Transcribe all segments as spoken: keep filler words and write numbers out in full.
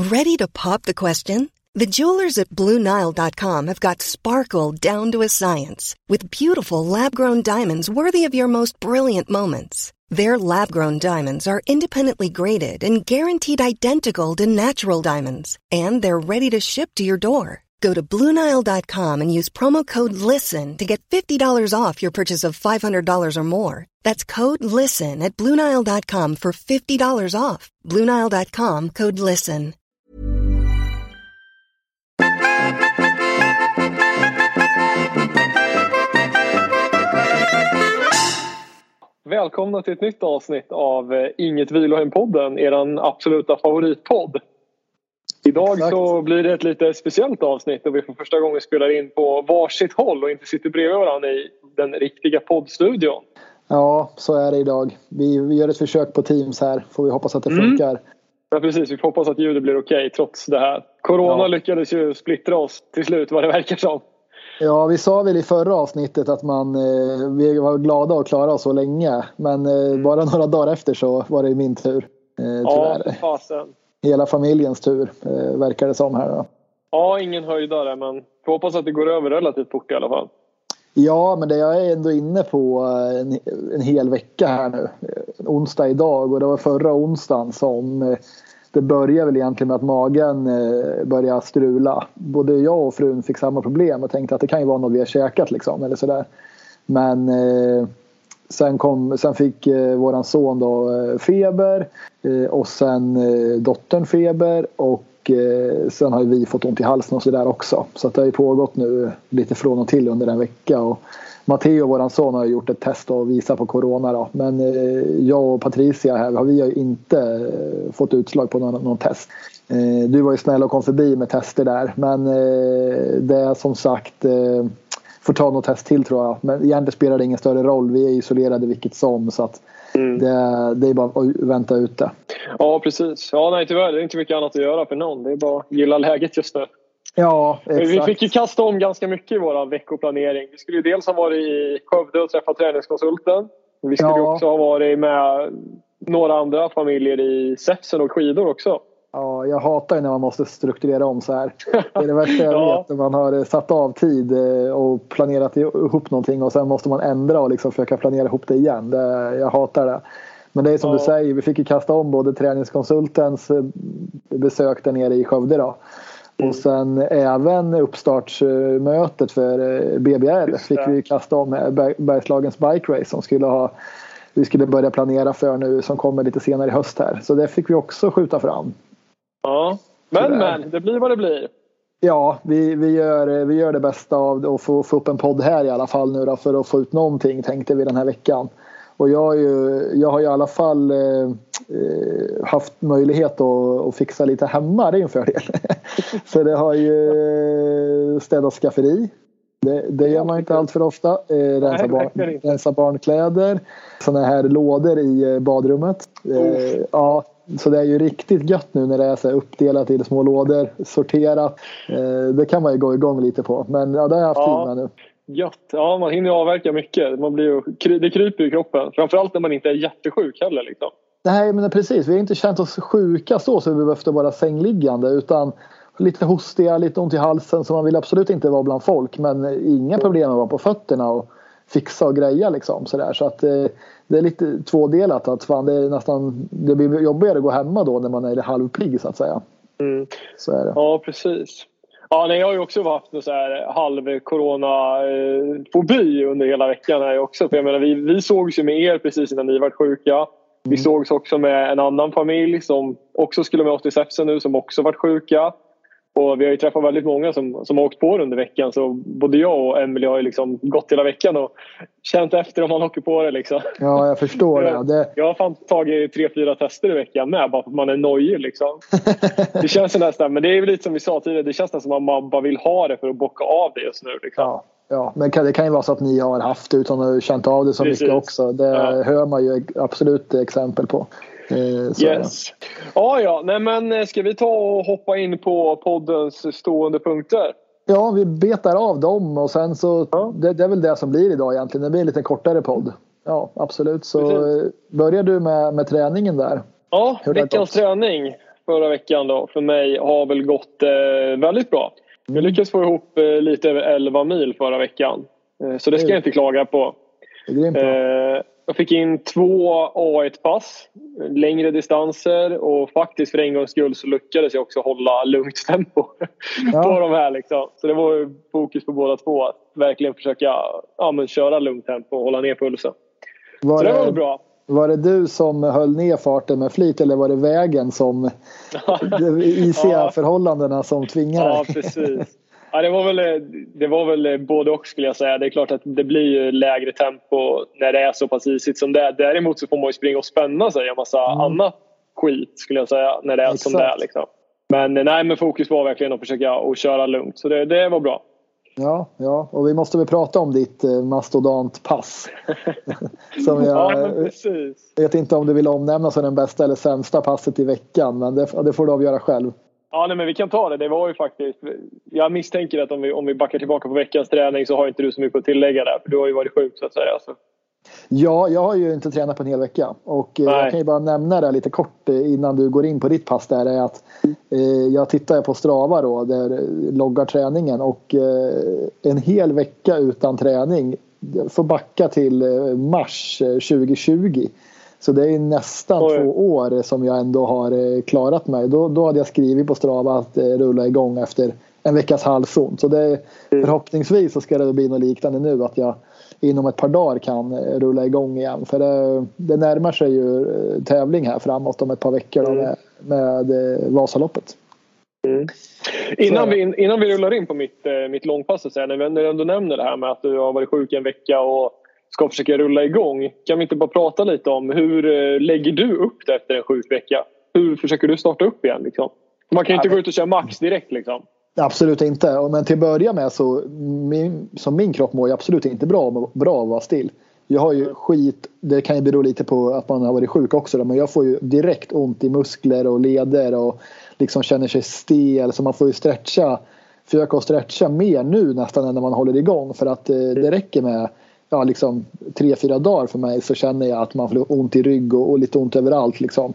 Ready to pop the question? The jewelers at Blue Nile dot com have got sparkle down to a science with beautiful lab-grown diamonds worthy of your most brilliant moments. Their lab-grown diamonds are independently graded and guaranteed identical to natural diamonds, and they're ready to ship to your door. Go to Blue Nile dot com and use promo code LISTEN to get fifty dollars off your purchase of five hundred dollars or more. That's code LISTEN at Blue Nile dot com for fifty dollars off. Blue Nile dot com, code LISTEN. Välkomna till ett nytt avsnitt av Inget Vilohem-podden, eran absoluta favoritpodd. Idag Exakt. Så blir det ett lite speciellt avsnitt och vi för första gången spelar in på varsitt håll och inte sitter bredvid varandra i den riktiga poddstudion. Ja, så är det idag. Vi, vi gör ett försök på Teams här, får vi hoppas att det funkar. Mm. Ja, precis. Vi får hoppas att ljudet blir okej trots det här. Corona ja. lyckades ju splittra oss till slut, vad det verkar som. Ja, vi sa väl i förra avsnittet att man, eh, vi var glada och klara oss så länge. Men eh, bara några dagar efter så var det min tur. Eh, ja, fasen. Hela familjens tur, eh, verkar det som här då. Ja, ingen höjdare, men vi hoppas att det går över relativt fort i alla fall. Ja, men det jag är ändå inne på en, en hel vecka här nu. Onsdag idag, och det var förra onsdagen som eh, det började väl egentligen med att magen eh, började strula. Både jag och frun fick samma problem och tänkte att det kan ju vara något vi har käkat liksom, eller sådär. Men eh, sen, kom, sen fick eh, våran son då eh, feber eh, och sen eh, dottern feber och eh, sen har vi fått ont i halsen och sådär också. Så att det har ju pågått nu lite från och till under en vecka och Matteo, våran son, har gjort ett test och visat på corona då. Men eh, jag och Patricia här har vi har ju inte eh, fått utslag på någon, någon test. Eh, du var ju snäll och kom förbi med tester där. Men eh, det är som sagt eh, får ta något test till tror jag. Men egentligen spelar det ingen större roll. Vi är isolerade vilket som, så att mm. det, det är bara att vänta ute. Ja, precis. Ja, nej tyvärr. Det är inte mycket annat att göra för någon. Det är bara att gilla läget just nu. Ja, exakt. Vi fick ju kasta om ganska mycket i vår veckoplanering. Vi skulle ju dels ha varit i Skövde och träffa träningskonsulten. Vi skulle ja. också ha varit med några andra familjer i Säfsen och skidor också. Ja, jag hatar ju när man måste strukturera om så här. Det är det värsta jag ja. vet. När man har satt av tid och planerat ihop någonting och sen måste man ändra och liksom försöka planera ihop det igen. Det, jag hatar det. Men det är som ja. du säger, vi fick ju kasta om både träningskonsultens besök där nere i Skövde då. Och sen även uppstartsmötet för B B R fick vi kasta om Bergslagens Bike Race som skulle ha, vi skulle börja planera för nu, som kommer lite senare i höst här. Så det fick vi också skjuta fram. Ja, men men det blir vad det blir. Ja, vi, vi, gör, vi gör det bästa av det och få, få upp en podd här i alla fall nu då, för att få ut någonting, tänkte vi den här veckan. Och jag har ju, jag har ju i alla fall eh, haft möjlighet att, att fixa lite hemma, det är ju en fördel. Så det har ju städat skafferi. Det, det gör man inte allt för ofta. Eh, rensa, Nej, barn, rensa barnkläder. Sådana här lådor i badrummet. Eh, ja, så det är ju riktigt gött nu när det är så här uppdelat i små lådor, sorterat. Eh, det kan man ju gå igång lite på. Men ja, det har jag haft ja. tid med nu. Gött. Ja, man hinner avverka mycket. Man blir ju, det kryper i kroppen. Framförallt när man inte är jättesjuk heller liksom. Nej, men precis. Vi har inte känt oss sjuka så så vi behövde vara sängliggande, utan lite hostiga, lite ont i halsen, så man vill absolut inte vara bland folk, men inga problem att vara på fötterna och fixa och greja liksom sådär. Så att eh, det är lite tvådelat, att fan, det är nästan, det blir jobbigare att gå hemma då när man är halvpigg så att säga. Mm. Så är det. Ja, precis. Ja, nej, jag har ju också haft en så här halv corona-fobi under hela veckan här också. För jag menar, vi, vi sågs ju med er precis innan ni var sjuka. Mm. Vi sågs också med en annan familj som också skulle med oss till Säfsen nu, som också varit sjuka. Och vi har ju träffat väldigt många som, som har åkt på det under veckan. Så både jag och Emily har ju liksom gått hela veckan och känt efter om man åker på det liksom. Ja, jag förstår det. det... Jag har fan tagit tre, fyra tester i veckan med, bara för att man är nojig liksom. Det känns nästan, men det är väl lite som vi sa tidigare, det känns nästan som att man bara vill ha det för att bocka av det just nu liksom. Ja. Ja, men det kan ju vara så att ni har haft det utan att ha känt av det så Precis. mycket också. Det ja. hör man ju absolut exempel på. Så. Yes. Ja, ja. Nej, men ska vi ta och hoppa in på poddens stående punkter? Ja, vi betar av dem och sen så, ja. det, det är väl det som blir idag egentligen. Det blir en lite kortare podd. Ja, absolut. Så Precis. börjar du med, med träningen där. Ja, veckans träning. förra veckan då för mig har väl gått eh, väldigt bra. Jag lyckades få ihop eh, lite över elva mil förra veckan. Eh, så det ska jag inte klaga på. Eh, jag fick in två A ett-pass, längre distanser, och faktiskt för en gångs skull så lyckades jag också hålla lugnt tempo ja. på de här liksom. Så det var ju fokus på båda två, att verkligen försöka ja, men köra lugnt tempo och hålla ner pulsen. Var så det, det var bra. Var det du som höll ner farten med flit, eller var det vägen som de isiga ja. förhållandena som tvingade? Ja, precis. Ja, det var väl, det var väl både och skulle jag säga. Det är klart att det blir ju lägre tempo när det är så pass isigt som det är. Däremot så får man ju springa och spänna sig en massa mm. annat skit skulle jag säga när det är Exakt. som det är liksom. Men nej, men fokus var verkligen att försöka att köra lugnt. Så det, det var bra. Ja, ja, och vi måste väl prata om ditt eh, mastodantpass. Som jag, ja, men precis. Jag vet inte om du vill omnämna som den bästa eller sämsta passet i veckan, men det, det får du avgöra själv. Ja, nej, men vi kan ta det. Det var ju faktiskt... Jag misstänker att om vi, om vi backar tillbaka på veckans träning så har inte du så mycket att tillägga där. För du har ju varit sjuk så att säga. Alltså. Ja, jag har ju inte tränat på en hel vecka. Och nej. jag kan ju bara nämna det lite kort innan du går in på ditt pass där. Är att eh, jag tittar på Strava då, där loggar träningen. Och eh, en hel vecka utan träning får backa till mars tjugo tjugo. Så det är nästan Oj. två år som jag ändå har klarat mig. Då, då hade jag skrivit på Strava att rulla igång efter en veckas halsont. Så det, förhoppningsvis så ska det bli något liknande nu. Att jag inom ett par dagar kan rulla igång igen. För det, det närmar sig ju tävling här framåt om ett par veckor då, med, med Vasaloppet. Mm. Innan, vi, innan vi rullar in på mitt, mitt långpass så här, när du ändå nämner det här med att du har varit sjuk en vecka och ska försöka rulla igång. Kan vi inte bara prata lite om hur lägger du upp det efter en sjuk vecka? Hur försöker du starta upp igen liksom? Man kan ju inte ja, gå ut och köra max direkt liksom. Absolut inte. Men till att börja med så min, som min kropp mår ju absolut inte bra, bra att vara still. Jag har ju skit, det kan ju bero lite på att man har varit sjuk också. Men jag får ju direkt ont i muskler och leder och liksom känner sig stel. Så man får ju stretcha, försöka att stretcha mer nu nästan än när man håller igång. För att det räcker med ja, liksom, tre, fyra dagar för mig så känner jag att man får ont i rygg och, och lite ont överallt liksom.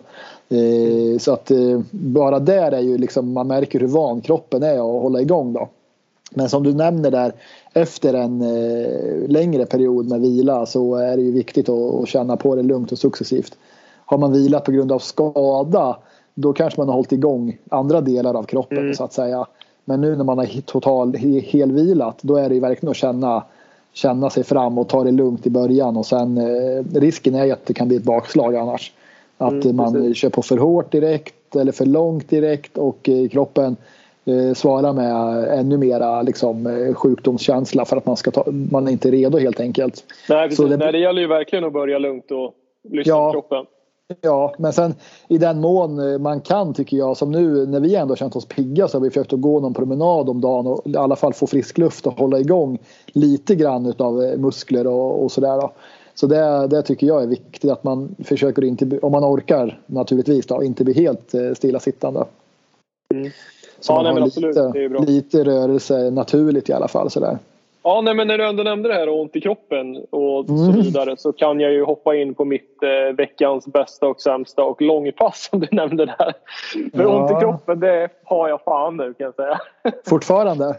Eh, så att eh, bara där är ju liksom, man märker hur van kroppen är att hålla igång då. Men som du nämner där, efter en eh, längre period med vila så är det ju viktigt att, att känna på det lugnt och successivt. Har man vilat på grund av skada, då kanske man har hållit igång andra delar av kroppen mm. så att säga. Men nu när man har total helvilat, då är det ju verkligen att känna känna sig fram och ta det lugnt i början och sen eh, risken är att det kan bli ett bakslag annars. Att mm, man precis. kör på för hårt direkt eller för långt direkt och eh, kroppen eh, svarar med ännu mera liksom, eh, sjukdomskänsla för att man, ska ta, man är inte redo helt enkelt. Nej, precis. Så det, Nej, det gäller ju verkligen att börja lugnt och lyssna ja, på kroppen. Ja, men sen i den mån man kan tycker jag, som nu när vi ändå känt oss pigga så har vi försökt att gå någon promenad om dagen och i alla fall få frisk luft och hålla igång lite grann utav muskler och, och sådär då. Så det, det tycker jag är viktigt att man försöker inte, om man orkar naturligtvis då, inte bli helt stillasittande. Mm. Ja, nej, men absolut. Lite, det är bra. Lite rörelse naturligt i alla fall sådär. Ja, nej, men när du ändå nämnde det här och ont i kroppen och så vidare så kan jag ju hoppa in på mitt eh, veckans bästa och sämsta och långpass som du nämnde där. För ja. ont i kroppen, det har jag fan nu kan jag säga. Fortfarande?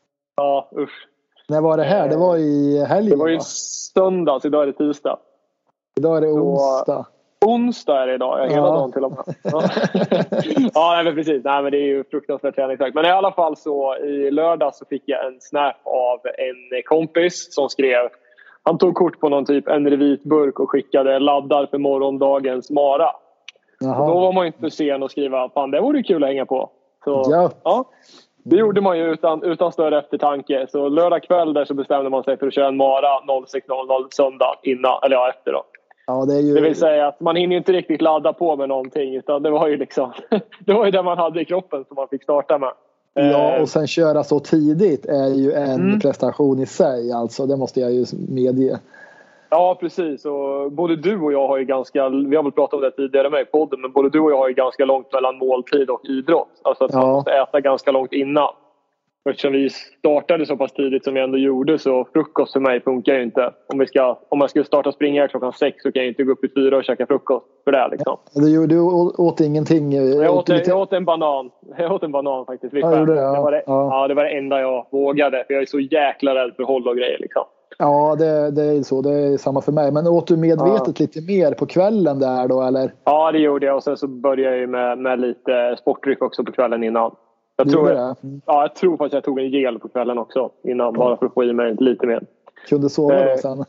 Ja, usch. När var det här? Det var i helgen. Det var ju söndags, idag är det tisdag. Idag är det onsdag. Så, onsdag är det idag, hela ja. dagen till och med. Ja, ja nej, men precis. Nej, men det är ju fruktansvärt träningsverk. Men i alla fall så i lördag så fick jag en snap av en kompis som skrev. Han tog kort på någon typ en vit burk och skickade laddar för morgondagens mara. Jaha. Då var man ju inte sen att skriva, fan det vore kul att hänga på. Så ja, ja det gjorde man ju utan, utan större eftertanke. Så lördag kväll där så bestämde man sig för att köra en mara noll sex noll noll söndag innan, eller ja efter då. Ja, det, är ju... det vill säga att man hinner inte riktigt ladda på med någonting utan det var ju liksom det var ju det man hade i kroppen som man fick starta med. Ja, och sen köra så tidigt är ju en mm. prestation i sig, alltså det måste jag ju medge. Ja, precis. Och både du och jag har ju ganska, vi har väl pratat om det tidigare med i podden, men både du och jag har ju ganska långt mellan måltid och idrott. Alltså att ja. man måste äta ganska långt innan. Eftersom vi startade så pass tidigt som vi ändå gjorde, så frukost för mig funkar ju inte. Om, vi ska, om man ska starta springa klockan sex så kan jag inte gå upp i fyra och käka frukost för det liksom. Du, du åt ingenting? Jag åt, jag åt en banan. Jag åt en banan faktiskt. Ja, det, ja. Det, var det, ja. Ja, det var det enda jag vågade. För jag är så jäkla rädd för håll och grejer liksom. Ja, det, det är så. Det är samma för mig. Men åt du medvetet ja. lite mer på kvällen där då, eller? Ja, det gjorde jag. Och sen så började jag med, med lite sportdryck också på kvällen innan. Jag tror, jag, ja, jag tror faktiskt jag tog en gel på kvällen också innan, bara för att få i mig lite mer. Kunde sova då sen?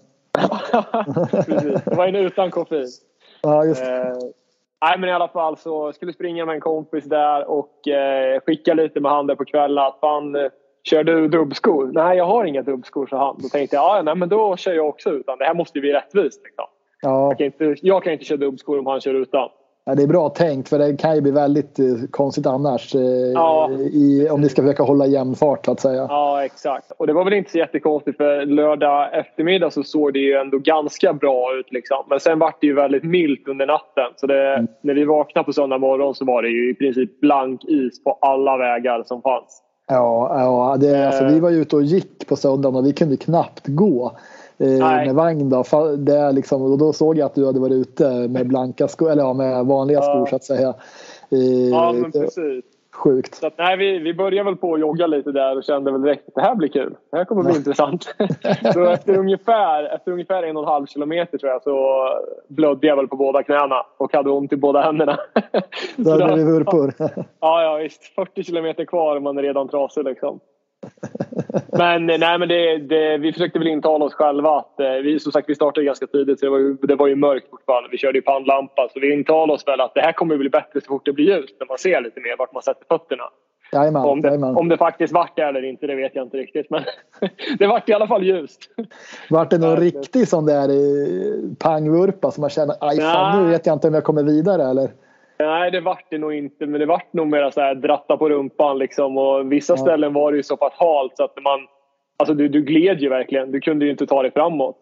Precis, det var en utan koffein. Ja, just eh, Nej, men i alla fall så skulle springa med en kompis där och eh, skicka lite med handen på kvällen att fan, eh, kör du dubbskor? Nej, jag har inga dubbskor, så han. Då tänkte jag, ja, nej, men då kör jag också utan. Det här måste ju bli rättvist liksom. Ja. Jag, kan inte, jag kan inte köra dubbskor om han kör utan. Ja, det är bra tänkt, för det kan ju bli väldigt eh, konstigt annars eh, ja. i, om ni ska försöka hålla jämn fart så att säga. Ja, exakt. Och det var väl inte så jättekonstigt, för lördag eftermiddag så såg det ju ändå ganska bra ut liksom. Men sen var det ju väldigt milt under natten. Så det, mm. när vi vaknade på söndag morgon så var det ju i princip blank is på alla vägar som fanns. Ja, ja det, alltså, vi var ju ute och gick på söndagen och vi kunde knappt gå. Eh, med vagn då, det är liksom, och då såg jag att du hade varit ute med blanka skor, eller ja, med vanliga skor ja. så att säga. Eh, ja, men precis. Sjukt. Så att, nej, vi, vi började väl på att jogga lite där och kände väl direkt att det här blir kul. Det här kommer bli ja. intressant. Så efter ungefär, efter ungefär en och en halv kilometer tror jag, så blödde jag väl på båda knäna och hade ont i båda händerna. Då blev det vurpor. Ja, ja, visst. fyrtio kilometer kvar och man är redan trasig liksom. Men, nej, men det, det, vi försökte väl intala oss själva att eh, vi, som sagt, vi startade ganska tidigt, så det var ju, det var ju mörkt fortfarande. Vi körde ju pannlampa, så vi intalade oss väl att det här kommer bli bättre så fort det blir ljust, när man ser lite mer vart man sätter fötterna. Jajamän, om, det, jajamän. om det faktiskt vart det eller inte, det vet jag inte riktigt, men det vart i alla fall ljust. Vart det någon ja, riktig sån där pangvurpa som man känner, aj fan, nu vet jag inte om jag kommer vidare eller? Nej, det vart det nog inte, men det vart nog mer så här dratta på rumpan liksom, och vissa ja. ställen var det ju så pass halt så att man, alltså du, du gled ju verkligen, du kunde ju inte ta dig framåt.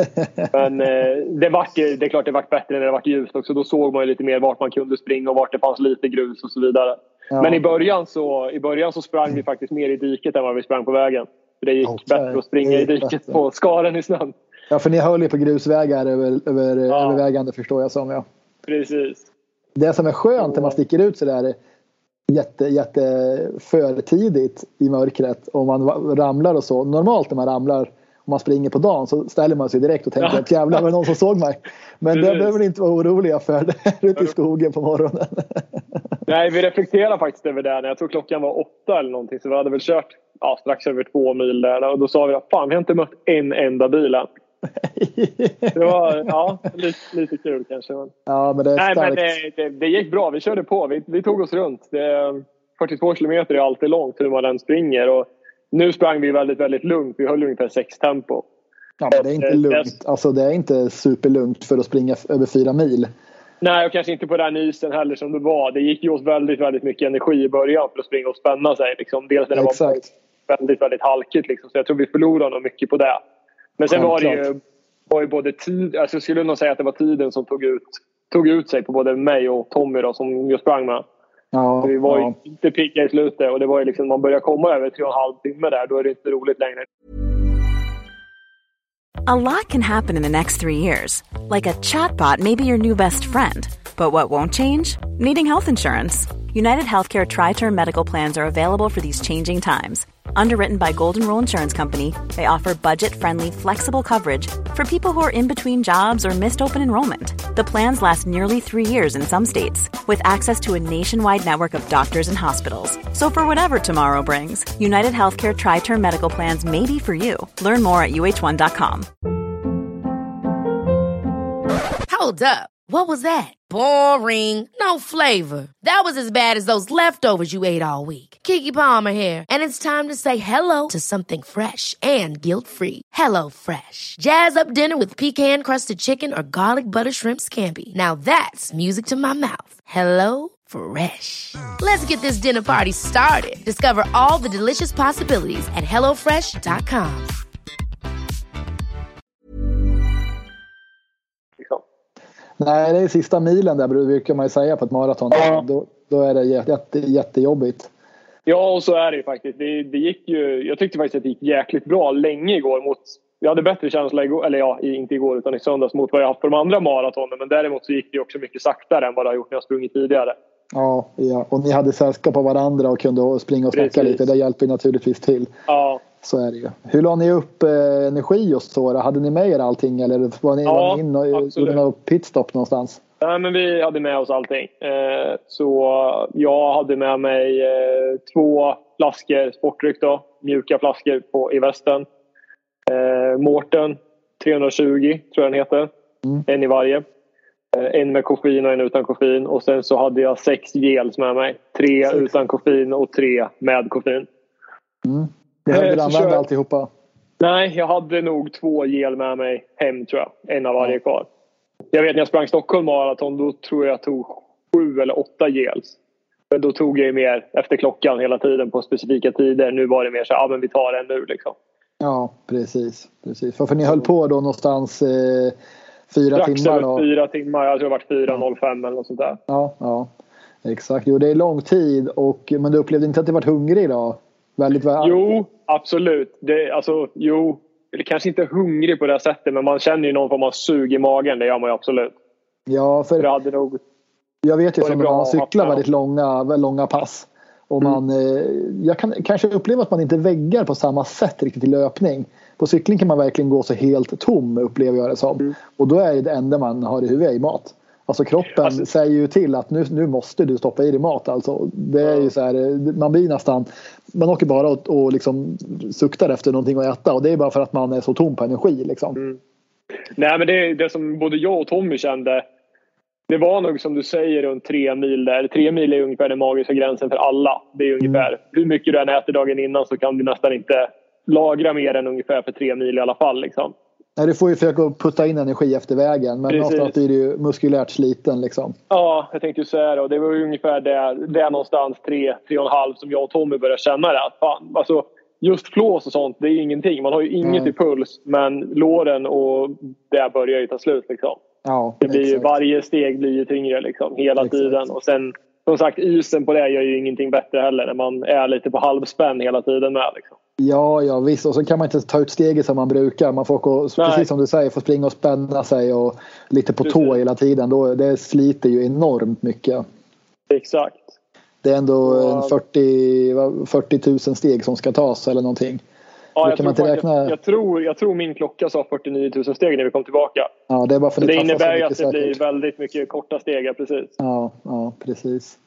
Men eh, det vart ju, det är klart det vart bättre när det vart ljust också, då såg man ju lite mer vart man kunde springa och vart det fanns lite grus och så vidare. Ja. Men i början så i början så sprang vi faktiskt mer i diket än vad vi sprang på vägen. För det gick okay. bättre att springa i diket bättre. På skaren i snön. Ja, för ni höll ju på grusvägar över, över, ja. övervägande, förstår jag som, ja. Precis. Det som är skönt när man sticker ut så där jätte, jätte för tidigt i mörkret och man ramlar och så. Normalt när man ramlar och man springer på dagen så ställer man sig direkt och tänker ja. att jävlar var det någon som såg mig. Men det behöver ni inte vara oroliga för ute i skogen på morgonen. Nej, vi reflekterar faktiskt över det. Jag tror klockan var åtta eller någonting, så vi hade väl kört ja, strax över två mil där. Och då sa vi att fan, vi har inte mött en enda bil än. Det var ja, lite, lite kul kanske. Men... Ja, men det är Nej, starkt. men det, det, det gick bra. Vi körde på. Vi, vi tog oss runt. Det, fyrtiotvå kilometer är alltid långt hur man än springer. Och nu sprang vi väldigt, väldigt lugnt. Vi höll ungefär sex tempo. Ja, men det är inte lugnt. Alltså, det är inte superlugnt för att springa över fyra mil. Nej, och kanske inte på den isen heller som det var. Det gick ju åt väldigt, väldigt mycket energi i början för att springa och spänna sig. Liksom. Dels när det Exakt. var väldigt, väldigt halkigt. Liksom. Så jag tror vi förlorade nog mycket på det. Men sen var det ju, var ju både tid... Alltså jag skulle nog säga att det var tiden som tog ut, tog ut sig på både mig och Tommy då, som jag sprang med. Ja, vi var ja. ju inte pigga i slutet. Och det var ju liksom, man börjar komma över tre och en halv timme där. Då är det inte roligt längre. A lot can happen in the next three years. Like a chatbot may be your new best friend. But what won't change? Needing health insurance. United Healthcare Tri-Term Medical Plans are available for these changing times. Underwritten by Golden Rule Insurance Company, they offer budget-friendly, flexible coverage for people who are in between jobs or missed open enrollment. The plans last nearly three years in some states, with access to a nationwide network of doctors and hospitals. So for whatever tomorrow brings, United Healthcare Tri-Term Medical Plans may be for you. Learn more at U H one dot com. Hold up. What was that? Boring. No flavor. That was as bad as those leftovers you ate all week. Keke Palmer here, and it's time to say hello to something fresh and guilt-free. Hello Fresh. Jazz up dinner with pecan-crusted chicken or garlic butter shrimp scampi. Now that's music to my mouth. Hello Fresh. Let's get this dinner party started. Discover all the delicious possibilities at hello fresh dot com. Nej, det är sista milen där brukar man ju säga på ett maraton. Ja. Då, då är det jätte, jättejobbigt. Ja, och så är det ju faktiskt. Det, det gick ju, jag tyckte faktiskt att det gick jäkligt bra länge igår. Mot, jag hade bättre känsla igår, eller ja, inte igår utan i söndags mot vad jag haft på de andra maratonen. Men däremot så gick det också mycket saktare än vad det har gjort när jag sprungit tidigare. Ja, ja, och ni hade sällskap på varandra och kunde springa och snacka lite. Det hjälper naturligtvis till. Ja. Så är det ju. Hur la ni upp eh, energi och så? Hade ni med er allting? Eller var ni, ja, var ni in och gjorde någon pitstop någonstans? Nej, men vi hade med oss allting. Eh, så jag hhade med mig eh, två flaskor sportdryck då. Mjuka flaskor på, i västen. Eh, Mårten trehundratjugo tror jag den heter. Mm. En i varje. Eh, en med koffein och en utan koffein. Och sen så hade jag sex gels med mig. Tre sex. Utan koffein och tre med koffein. Mm. Behövde du använda jag... alltihopa? Nej, jag hade nog två gel med mig hem tror jag. En av varje ja. Kvar. Jag vet när jag sprang Stockholm maraton, då tror jag jag tog sju eller åtta gels. Men då tog jag ju mer efter klockan hela tiden på specifika tider. Nu var det mer så ja men vi tar en nu liksom. Ja, precis. precis. För, för ni höll på då någonstans eh, fyra Strax timmar då? fyra timmar, jag tror det varit fyra noll fem eller något sånt där. Ja, ja. Exakt. Jo, det är lång tid. Och, men du upplevde inte att du var hungrig då? Väldigt väl. Jo, absolut. Det, alltså, jo, eller kanske inte hungrig på det här sättet, men man känner ju någon form av sug i magen. Det gör man ju absolut. Ja, för det hade nog jag vet ju som man cyklar väldigt långa, väldigt långa pass. Och man, mm. jag kan kanske uppleva att man inte väggar på samma sätt riktigt i löpning. På cykling kan man verkligen gå så helt tom, upplever jag det som. Mm. Och då är det det enda man har i huvudet i mat. Alltså kroppen alltså, säger ju till att nu, nu måste du stoppa i dig mat. Alltså, det är ju så här, man blir nästan, man åker bara och, och liksom suktar efter någonting att äta. Och det är bara för att man är så tom på energi. Liksom. Mm. Nej, men det, det som både jag och Tommy kände, det var nog som du säger runt tre mil där. Tre mil är ungefär den magiska gränsen för alla. Det är ungefär, mm. hur mycket du än äter dagen innan så kan du nästan inte lagra mer än ungefär för tre mil i alla fall. Liksom. Nej, du får ju försöka putta in energi efter vägen. Men Precis. Någonstans är det ju muskulärt sliten. Liksom. Ja, jag tänkte ju säga det. Och det var ju ungefär det, det någonstans tre, tre och en halv som jag och Tommy började känna det. Fan, alltså, just flås och sånt, det är ingenting. Man har ju inget Nej. I puls. Men låren och det börjar ju ta slut. Liksom. Ja, det blir ju, varje steg blir ju tyngre liksom, hela exakt. Tiden. Och sen, som sagt, isen på det gör ju ingenting bättre heller. När man är lite på halvspänn hela tiden med. Liksom. Ja, ja visst. Och så kan man inte ta ut steget som man brukar. Man får, gå, precis som du säger, får springa och spänna sig och lite på precis. Tå hela tiden. Då, det sliter ju enormt mycket. Exakt. Det är ändå ja. fyrtio, fyrtio tusen steg som ska tas eller någonting. Ja, jag, kan man inte räkna... jag, jag, tror, jag tror min klocka sa fyrtionio tusen steg när vi kom tillbaka. Ja, det är bara för det innebär ju att det säkert. Blir väldigt mycket korta steg, precis. Ja, ja precis.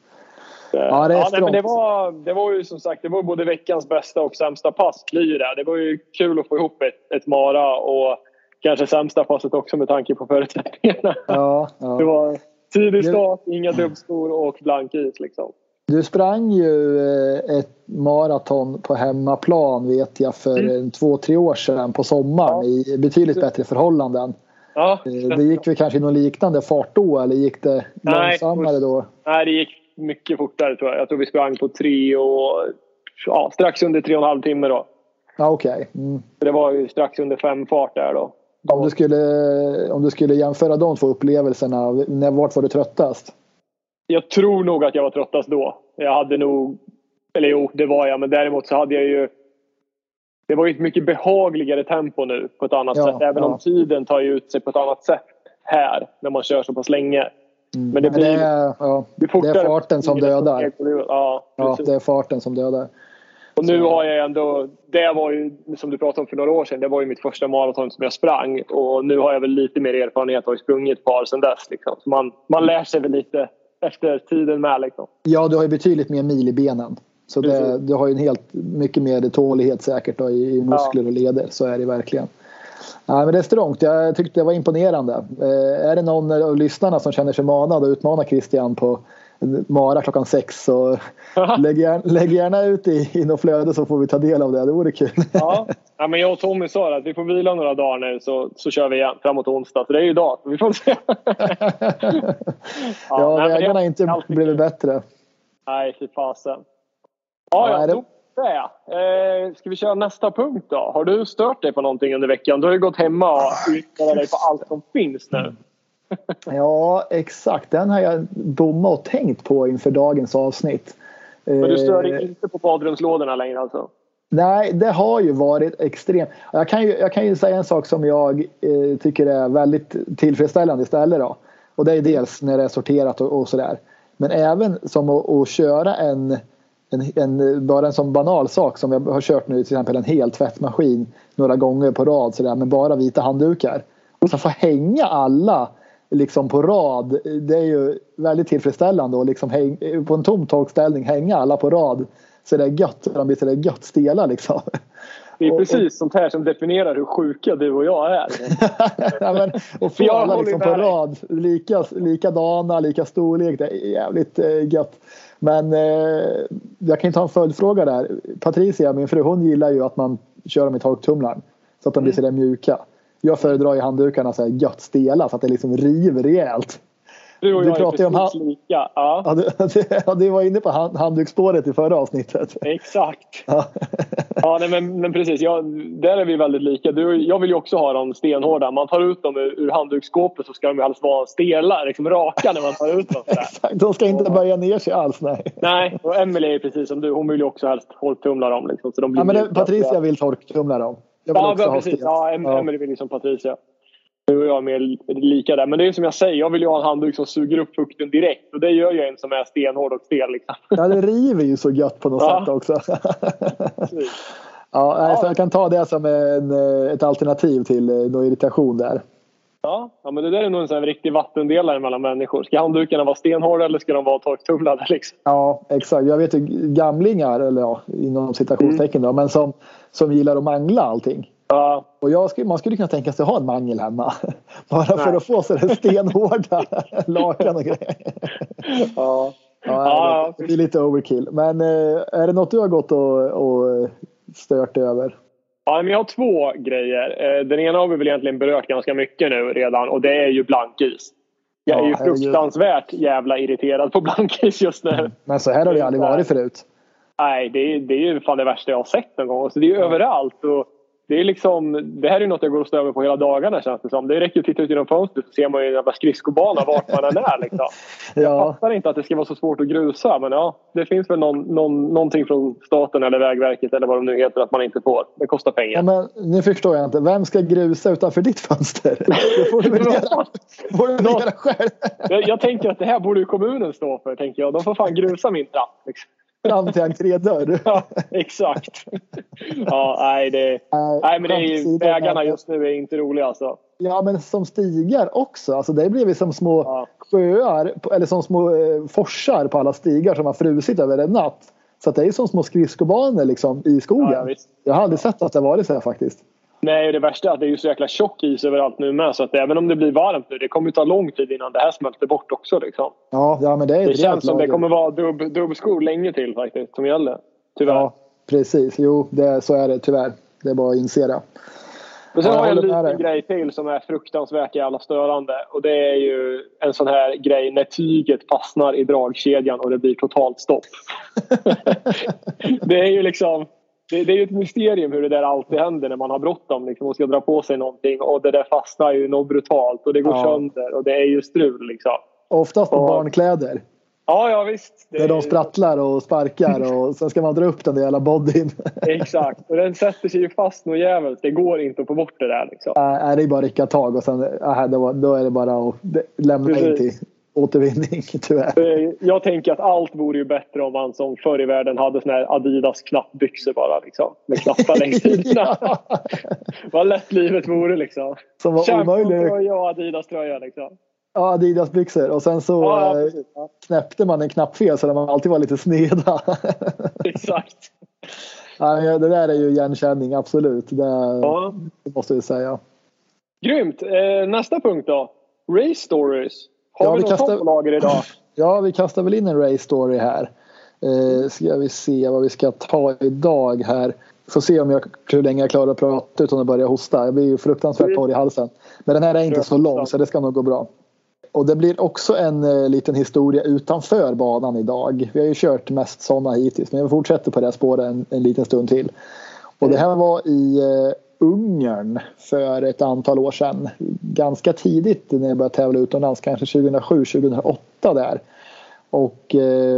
Ja, det, ja, nej, men det, var, det var ju som sagt, det var både veckans bästa och sämsta pass. Blir det. det var ju kul att få ihop ett, ett mara och kanske sämsta passet också med tanke på förutsättningarna. Ja, ja. Det var tidig start, inga dubbskor och blank is liksom. Du sprang ju ett maraton på hemmaplan vet jag för mm. två, tre år sedan på sommaren ja. I betydligt bättre förhållanden. Ja. Det gick väl kanske i någon liknande fart då eller gick det långsammare då? Nej, det gick mycket fortare tror jag. Jag tror vi sprang på tre och ja, strax under tre och en halv timme då. Ja, okej. Okay. Mm. Det var ju strax under fem fart där då. Om du skulle, om du skulle jämföra de två upplevelserna, när, vart var du tröttast? Jag tror nog att jag var tröttast då. Jag hade nog, eller jo, det var jag. Men däremot så hade jag ju, det var ju ett mycket behagligare tempo nu på ett annat ja, sätt. Även ja. Om tiden tar ju ut sig på ett annat sätt här när man kör så pass länge. Mm. Men det, blir, det, är, ja, det är farten som dödar. Ja, ja, det är farten som dödar. Och nu har jag ändå, det var ju som du pratade om för några år sedan, det var ju mitt första maraton som jag sprang. Och nu har jag väl lite mer erfarenhet och sprungit ett par sedan dess. Liksom. Så man, man lär sig väl lite efter tiden med. Liksom. Ja, du har ju betydligt mer mil i benen. Så det, du har ju en helt mycket mer tålighet säkert då, i, i muskler ja. Och leder. Så är det verkligen. Ja, men det är strångt. Jag tyckte det var imponerande. Eh, är det någon av lyssnarna som känner sig manad att utmana Christian på Mara klockan sex så lägg gärna, lägg gärna ut i, i något flöde så får vi ta del av det. Det vore kul. Ja, ja men jag och Tommy sa att vi får vila några dagar nu så, så kör vi igen framåt onsdag. Så det är ju idag. Vi får se. ja, ja nej, vägarna har inte blivit bättre. Nej, fy fasen. Ja, ja, då det. Eh, ska vi köra nästa punkt då? Har du stört dig på någonting under veckan? Du har ju gått hemma och uttalat dig på allt som finns nu. Ja, exakt. Den har jag bommat och tänkt på inför dagens avsnitt. Men du stör dig inte på badrumslådorna längre alltså? Nej, det har ju varit extremt. Jag kan ju, jag kan ju säga en sak som jag eh, tycker är väldigt tillfredsställande istället då. Och det är dels när det är sorterat och, och sådär. Men även som att, att köra en, en, en, bara en sån banal sak som jag har kört nu, till exempel en hel tvättmaskin några gånger på rad sådär, med bara vita handdukar. Och så få hänga alla liksom på rad, det är ju väldigt tillfredsställande. Och liksom häng, på en tom torkställning hänga alla på rad. Så det är gött, de blir så det är gött stela liksom. Det är och, precis och, sånt här som definierar hur sjuka du och jag är. ja, men, och få alla liksom på rad, lika, likadana, lika storlek, det är jävligt eh, gött. Men eh, jag kan ju ta en följdfråga där. Patricia, min fru, hon gillar ju att man kör dem i torktumlaren så att de blir mm. så där mjuka. Jag föredrar ju handdukarna så här gött stela så att det liksom river rejält. Du och du jag är precis hand... lika. Ja. Ja, du, ja, du var inne på hand, handdukspåret i förra avsnittet. Exakt. Ja, ja nej, men, men precis. Jag, där är vi väldigt lika. Du, jag vill ju också ha dem stenhårda. Man tar ut dem ur, ur handduksskåpet så ska de ju helst vara stela, liksom raka när man tar ut dem. Exakt, de ska inte böja ner sig alls, nej. Nej, och Emelie är precis som du. Hon vill ju också helst torktumla dem. Liksom, så de blir ja, men det, Patricia vill torktumla dem. Jag vill ja, också precis. Ha ja, em, ja, Emelie vill ju som Patricia. Du och jag är mer lika där. Men det är som jag säger, jag vill ju ha en handduk som suger upp fukten direkt. Och det gör ju en som är stenhård och stel. Liksom. Ja, det river ju så gött på något ja. sätt också. ja, ja. Så jag kan ta det som en, ett alternativ till någon irritation där. Ja, ja, men det där är nog en sån här riktig vattendelare mellan människor. Ska handdukarna vara stenhårda eller ska de vara torktumlade? Liksom? Ja, exakt. Jag vet ju gamlingar, eller ja, inom citationstecken då, men som, som gillar att mangla allting. Ja. Och jag skulle, man skulle kunna tänka sig att ha en mangel hemma. Bara Nej. för att få så där stenhårda lakan och grejer. Ja. Ja, ja, det blir lite overkill. Men är det något du har gått och, och stört över? Ja, men jag har två grejer. Den ena har vi väl egentligen berört ganska mycket nu redan. Och det är ju blankis. Jag är ja, ju fruktansvärt jävla irriterad på blankis just nu. Men så här har det aldrig varit förut. Nej, det är, det är ju fan det värsta jag har sett någon gång. Så det är ju ja. överallt. Och det är liksom, det här är ju något jag går och stör över på hela dagarna, känns det som. Det räcker att titta ut genom fönstret så ser man ju en jävla skridskobana vart man än är liksom. Jag ja. fattar inte att det ska vara så svårt att grusa, men ja, det finns väl någon, någon, någonting från staten eller Vägverket eller vad de nu heter att man inte får. Det kostar pengar. Ja, men nu förstår jag inte. Vem ska grusa utanför ditt fönster? Det får du väl göra, får du väl göra själv. jag, jag tänker att det här borde ju kommunen stå för, tänker jag. De får fan grusa min trapp liksom. Fram till entrédörr. Ja, exakt. Ja, nej, det, nej, nej men det är ju, vägarna just nu är inte roliga alltså. Ja, men som stigar också. Alltså det blir som små ja. sjöar, eller som små eh, forsar på alla stigar som har frusit över en natt. Så att det är som små skridskobanor liksom i skogen. Ja, jag har aldrig sett att det varit så här faktiskt. Nej, det värsta är att det är ju så jäkla tjock is överallt nu med. Så att även om det blir varmt nu, det kommer ju ta lång tid innan det här smälter bort också. Liksom. Ja, ja, men det är det känns som lager. Det kommer vara dubb, dubbskor länge till faktiskt, som gäller. Tyvärr. Ja, precis. Jo, det, så är det tyvärr. Det är bara att inse det. Men sen ja, har jag en liten grej till som är fruktansvärt jävla störande. Och det är ju en sån här grej när tyget fastnar i dragkedjan och det blir totalt stopp. Det är ju liksom... Det, det är ju ett mysterium hur det där alltid händer när man har bråttom liksom, och ska dra på sig någonting. Och det där fastnar ju något brutalt och det går ja. sönder och det är ju strul liksom. Oftast på och, barnkläder. Ja, ja visst. Det där de sprattlar och sparkar och sen ska man dra upp den där jävla bodyn. Exakt, och den sätter sig ju fast något jävligt. Det går inte att få bort det där liksom. Äh, det är bara rycka tag och sen äh, då, då är det bara att lämna in till återvinning tyvärr. Jag tänker att allt vore ju bättre om man som förr i världen hade såna här Adidas knappbyxor bara liksom. Med knappar längs sidorna. Ja. Vad lätt livet vore liksom. Som var omöjligt. Och Adidas tröja liksom. Ja, Adidas byxor. Och sen så ja, ja, ja. knäppte man en knapp fel så man alltid var lite sneda. Exakt. Ja, det där är ju igenkänning, absolut. Det, ja. det måste vi säga. Grymt. Eh, nästa punkt då. Race stories. Har ja, vi, vi något kastar... på lager idag? Ja, vi kastar väl in en race story här. Eh, ska vi se vad vi ska ta idag här. Får se om jag, hur länge jag klarar att prata utan att börja hosta. Jag blir ju fruktansvärt torr i halsen. Men den här är inte så lång så det ska nog gå bra. Och det blir också en eh, liten historia utanför banan idag. Vi har ju kört mest sådana hittills. Men jag fortsätter på det här spåret en, en liten stund till. Och det här var i eh, Ungern för ett antal år sedan. Ganska tidigt när jag började tävla utomlands. Kanske tjugohundrasju tjugohundraåtta där. Och eh,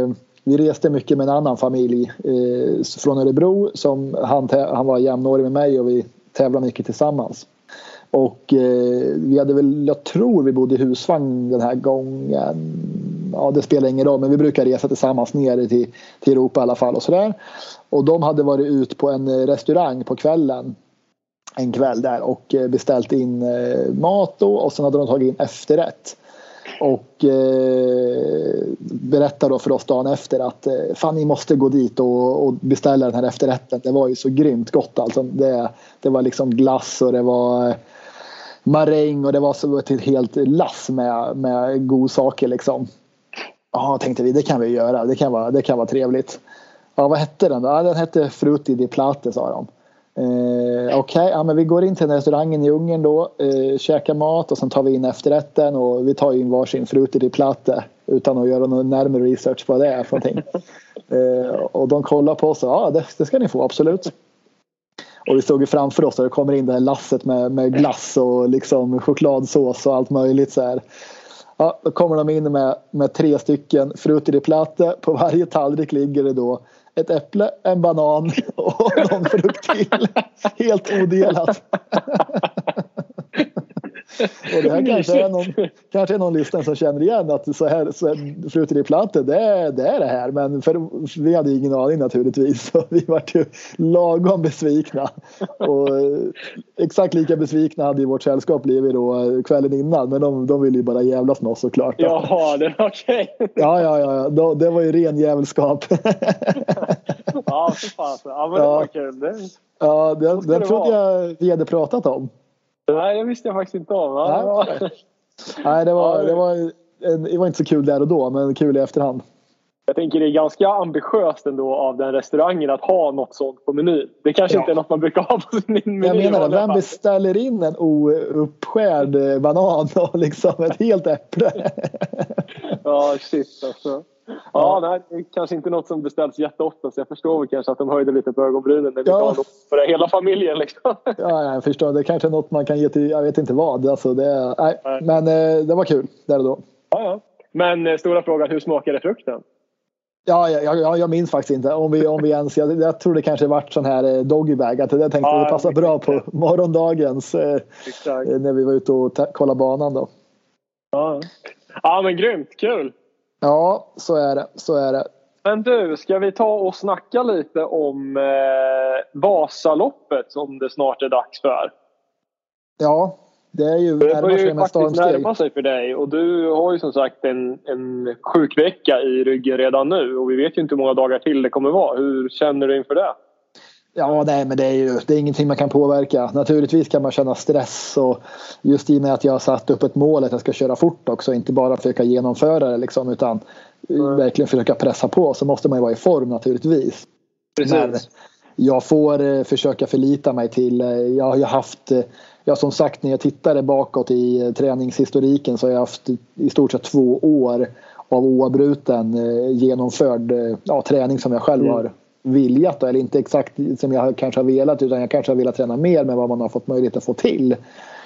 vi reste mycket med en annan familj eh, från Örebro som han, han var jämnårig med mig och vi tävlade mycket tillsammans. Och eh, vi hade väl, jag tror vi bodde i husvagn den här gången. Ja, det spelar ingen roll, men vi brukar resa tillsammans ner till, till Europa i alla fall och sådär. Och de hade varit ut på en restaurang på kvällen. En kväll där och beställt in eh, mat då, och sen hade de tagit in efterrätt. Och eh, berättade då för oss dagen efter att eh, fan, ni måste gå dit och, och beställa den här efterrätten. Det var ju så grymt gott alltså. Det, det var liksom glass och det var maräng och det var så ett helt lass med, med godsaker liksom. Ja, tänkte vi, det kan vi göra. Det kan vara, det kan vara trevligt. Ja, vad hette den då? Ja, den hette Frutti di Plate, sa de. Eh, Okej, okay, ja, men vi går in till den restaurangen i Ungern då, eh, käkar mat och sen tar vi in efterrätten och vi tar in varsin Frutti di Plate utan att göra någon närmare research på vad det är för någonting. eh, och de kollar på oss och ja, det, det ska ni få, absolut. Och vi stod ju framför oss och det kommer in det här lasset med, med glass och liksom chokladsås och allt möjligt så här. Ja, då kommer de in med, med tre stycken Frutti di Plate. På varje tallrik ligger det då ett äpple, en banan och någon frukt till. Helt odelat. Och det här kanske är någon, kanske är någon lyssnare som känner igen att så här, så här Frutti di Plate, det är, det är det här. Men för, vi hade ingen aning naturligtvis. Så vi var ju lagom besvikna. Och exakt lika besvikna hade i vårt sällskap blivit då kvällen innan. Men de, de ville ju bara jävlas med oss såklart. Jaha, det var okej. Okay. Ja, ja, ja. Då, det var ju ren jävelskap. Ja, så fan. Ja, men det var kul. Det, ja, det, det, det trodde jag vi hade pratat om. Nej, det visste jag faktiskt inte om. Ja, Nej, Nej det, var, det, var en, det var inte så kul där och då, men kul i efterhand. Jag tänker det är ganska ambitiöst ändå av den restaurangen att ha något sånt på menyn. Det kanske ja. inte är något man brukar ha på sin meny. Jag menar, vem beställer in en ouppskärd banan och liksom ett helt äpple? Ja, shit alltså. Ja, nej, det är kanske inte något som beställs jätteofta, så jag förstår väl kanske att de höjde lite på ögonbrynen när vi ja. tar för det, hela familjen liksom. Ja, jag förstår. Det är kanske är något man kan ge till, jag vet inte vad. Alltså, det, nej. Nej. Men eh, det var kul, där och då. Ja, ja. Men eh, stora frågan, hur smakade frukten? Ja, jag, jag, jag minns faktiskt inte. Om vi, om vi ens, jag, jag tror det kanske varit sån här doggybag. Att jag tänkte ja, det passar bra på morgondagens eh, när vi var ute och ta, kollade banan då. Ja. Ja, men grymt, kul. Ja, så är det, så är det. Men du, ska vi ta och snacka lite om eh, Vasaloppet som det snart är dags för? Ja, det är ju det närmar sig med faktiskt närma sig för dig. Och du har ju som sagt en, en sjukvecka i ryggen redan nu. Och vi vet ju inte hur många dagar till det kommer vara. Hur känner du inför det? Ja, nej, men det är ju det är ingenting man kan påverka. Naturligtvis kan man känna stress och just i och med att jag har satt upp ett mål att jag ska köra fort också, inte bara försöka genomföra det liksom, utan mm. verkligen försöka pressa på, så måste man ju vara i form naturligtvis. Precis. Men jag får eh, försöka förlita mig till, eh, jag har ju haft, eh, ja, som sagt när jag tittade bakåt i eh, träningshistoriken så har jag haft i stort sett två år av oavbruten eh, genomförd eh, ja, träning som jag själv mm. har viljat, eller inte exakt som jag kanske har velat, utan jag kanske har velat träna mer med vad man har fått möjlighet att få till.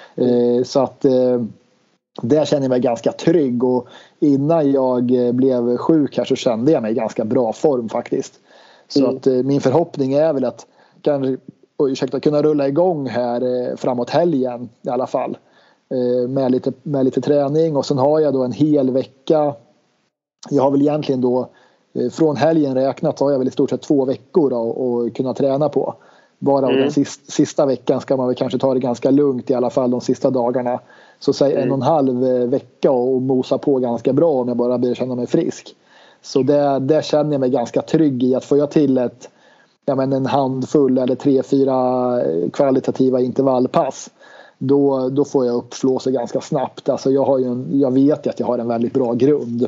Eh, så att eh, där känner jag mig ganska trygg, och innan jag blev sjuk här så kände jag mig i ganska bra form faktiskt. Så mm. att eh, min förhoppning är väl att kanske, oh, ursäkta, kunna rulla igång här eh, framåt helgen i alla fall. Eh, med, lite, med lite träning, och sen har jag då en hel vecka. Jag har väl egentligen då från helgen räknat så har jag väl i stort sett två veckor att kunna träna på. Bara mm. den sista, sista veckan ska man väl kanske ta det ganska lugnt, i alla fall de sista dagarna. Så säg mm. en och en halv vecka och mosa på ganska bra om jag bara börjar känna mig frisk. Så där, där känner jag mig ganska trygg i att få jag till ett, ja, men en handfull eller tre, fyra kvalitativa intervallpass. Då, då får jag upp flåset ganska snabbt. Alltså jag, har ju en, jag vet ju att jag har en väldigt bra grund.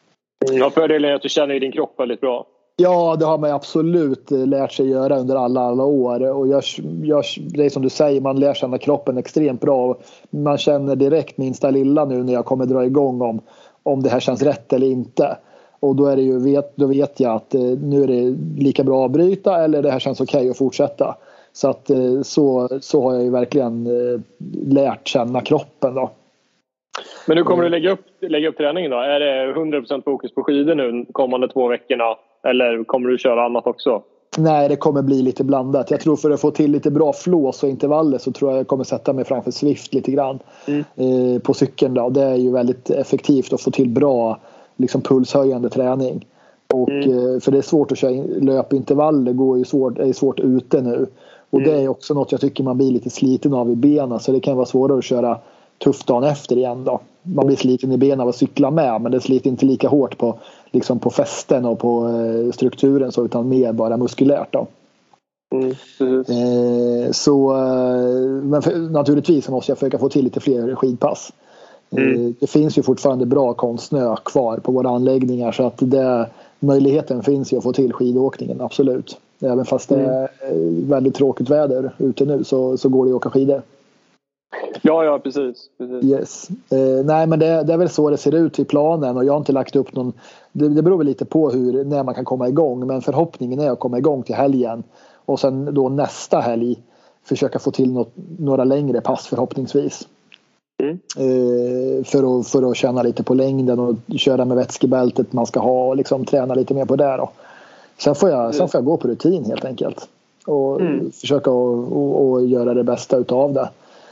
Ja, fördelen är att du känner i din kropp väldigt bra. Ja, det har man absolut lärt sig göra under alla, alla år. Och jag, jag, det är som du säger, man lär känna kroppen extremt bra. Man känner direkt minsta lilla nu när jag kommer dra igång om, om det här känns rätt eller inte. Och då, är det ju, vet, då vet jag att nu är det lika bra att avbryta, eller det här känns okej okay att fortsätta. Så, att, så, så har jag ju verkligen lärt känna kroppen då. Men hur kommer du lägga upp, lägga upp träningen då? Är det hundra procent fokus på skidor nu kommande två veckorna? Eller kommer du köra annat också? Nej, det kommer bli lite blandat. Jag tror för att få till lite bra flås och intervaller så tror jag jag kommer sätta mig framför Swift lite grann mm. eh, på cykeln då. Det är ju väldigt effektivt att få till bra liksom, pulshöjande träning. Och, mm. eh, för det är svårt att köra löpintervaller, det går ju svårt, är svårt ute nu. Och mm. det är också något jag tycker man blir lite sliten av i benen, så det kan vara svårare att köra tufft dagen efter igen då. Man blir sliten i benen av att cykla med, men det sliter inte lika hårt på, liksom på fästen och på eh, strukturen så, utan mer bara muskulärt då. Mm. Eh, så eh, men för, naturligtvis måste jag försöka få till lite fler skidpass. Mm. eh, det finns ju fortfarande bra konstsnö kvar på våra anläggningar, så att det, möjligheten finns ju att få till skidåkningen, absolut. Även fast det är väldigt tråkigt väder ute nu så, så går det att åka skidor. Ja, ja, precis. precis. Yes. Eh, nej, men det, det är väl så det ser ut i planen, och jag har inte lagt upp någon... Det, det beror väl lite på hur, när man kan komma igång, men förhoppningen är att komma igång till helgen. Och sen då nästa helg försöka få till något, några längre pass förhoppningsvis. Mm. Eh, för, att, för att känna lite på längden och köra med vätskebältet man ska ha och liksom träna lite mer på det då. Sen får jag, sen får jag gå på rutin helt enkelt. Och mm. försöka och, och, och göra det bästa utav det.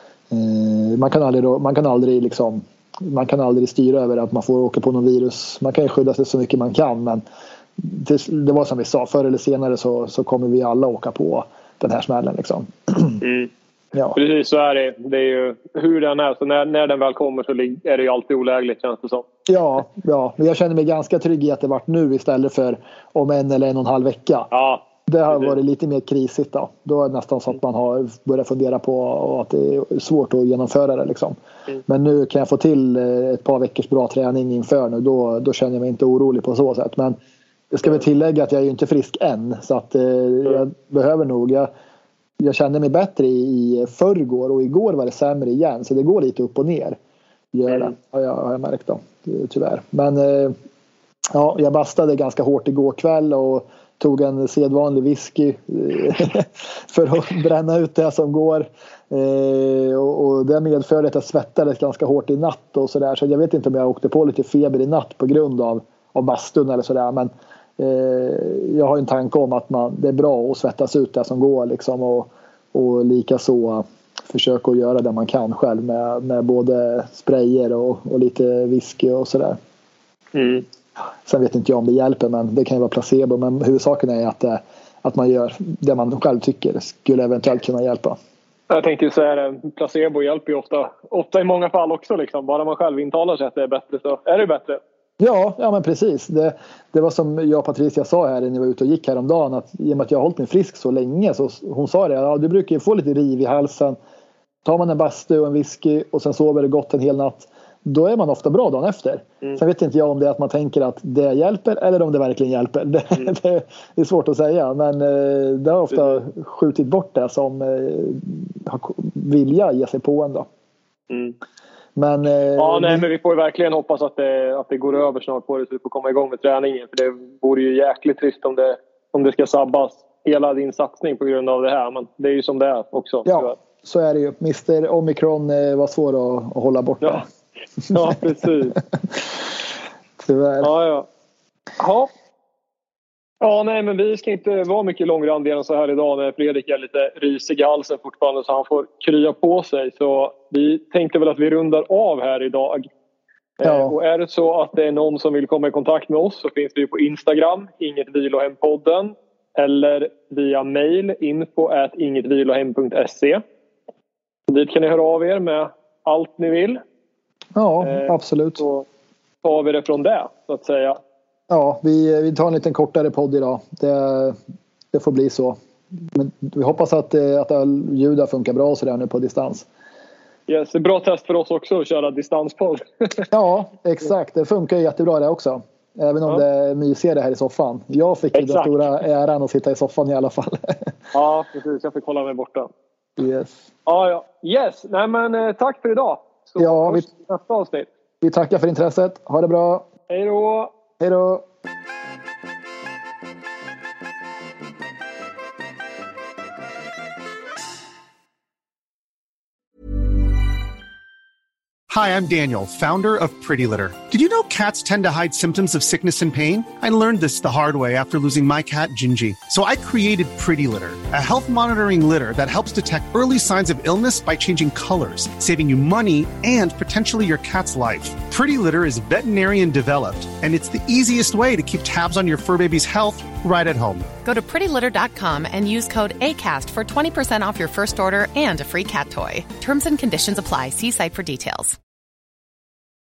Eh, man kan aldrig, man kan aldrig liksom, man kan aldrig styra över att man får åka på någon virus. Man kan ju skydda sig så mycket man kan, men det, det var som vi sa, förr eller senare så, så kommer vi alla åka på den här smällen liksom. Mm. Ja. Precis, så är det. Det är ju hur den är. Så när, när den väl kommer så är det ju alltid olägligt, känns det som. Ja, ja, men jag känner mig ganska trygg i att det varit nu istället för om en eller en och en halv vecka. Ja, det har precis. Varit lite mer krisigt då. Då är det nästan så att man har börjat fundera på att det är svårt att genomföra det liksom. Mm. Men nu kan jag få till ett par veckors bra träning inför nu. Då, då känner jag mig inte orolig på så sätt. Men jag ska väl tillägga att jag är ju inte frisk än. Så att eh, mm. jag behöver nog... Jag, Jag kände mig bättre i förrgår, och igår var det sämre igen. Så det går lite upp och ner. Gör det, har jag, har jag märkt då, tyvärr. Men ja, jag bastade ganska hårt igår kväll och tog en sedvanlig whisky för att bränna ut det som går. Och det medförde att jag svettades ganska hårt i natt och sådär. Så jag vet inte om jag åkte på lite feber i natt på grund av, av bastun eller sådär. Men jag har en tanke om att man, det är bra att svettas ut det som går liksom, och, och lika så försöka att göra det man kan själv med, med både sprayer och, och lite whisky och sådär. Mm. Sen vet inte jag om det hjälper, men det kan ju vara placebo, men huvudsaken är att, det, att man gör det man själv tycker skulle eventuellt kunna hjälpa. Jag tänkte ju säga det, placebo hjälper ju ofta, ofta i många fall också liksom. Bara man själv intalar sig att det är bättre så är det bättre. Ja, ja men precis. Det, det var som jag och Patricia sa här när vi var ute och gick häromdagen, att i och med att jag har hållit mig frisk så länge, så hon sa det, ja, du brukar ju få lite riv i halsen. Tar man en bastu och en whisky och sen sover det gott en hel natt, då är man ofta bra dagen efter. Mm. Sen vet inte jag om det är att man tänker att det hjälper eller om det verkligen hjälper. Det, mm. det är svårt att säga, men eh, det har ofta mm. skjutit bort det som eh, har vilja ge sig på en då. Mm. Men, eh, ja, nej, men vi får ju verkligen hoppas att det, att det går över snart på det, så vi får komma igång med träningen. För det vore ju jäkligt trist om det, om det ska sabbas hela din satsning på grund av det här. Men det är ju som det är också. Ja, tyvärr. Så är det ju. mister Omicron eh, var svår att, att hålla borta. Ja, ja precis. Tyvärr. Ja, ja. Ja. Ja, nej, men vi ska inte vara mycket långrandigare än så här idag när Fredrik är lite risig i halsen fortfarande, så han får krya på sig. Så vi tänkte väl att vi rundar av här idag. Ja. Eh, och är det så att det är någon som vill komma i kontakt med oss, så finns vi på Instagram, ingetvilohempodden, eller via mail, info at ingetvilohem punkt se. Dit kan ni höra av er med allt ni vill. Ja, eh, absolut. Så tar vi det från det, så att säga. Ja, vi, vi tar en liten kortare podd idag. Det, det får bli så. Men vi hoppas att, att all ljuda funkar bra så där nu på distans. Yes, det är bra test för oss också att köra distanspodd. Ja, exakt. Det funkar jättebra det också. Även om ja. Det är mysigare här i soffan. Jag fick ju den stora äran att sitta i soffan i alla fall. Ja, precis. Jag fick hålla mig borta. Yes. Ja, ja. Yes. Nej, men eh, tack för idag. Så ja, vi, nästa avsnitt. Vi tackar för intresset. Ha det bra. Hej då. Hej då. Hi, I'm Daniel, founder of Pretty Litter. Did you know cats tend to hide symptoms of sickness and pain? I learned this the hard way after losing my cat, Gingy. So I created Pretty Litter, a health monitoring litter that helps detect early signs of illness by changing colors, saving you money and potentially your cat's life. Pretty Litter is veterinarian developed, and it's the easiest way to keep tabs on your fur baby's health right at home. Go to pretty litter dot com and use code ACAST for twenty percent off your first order and a free cat toy. Terms and conditions apply. See site for details.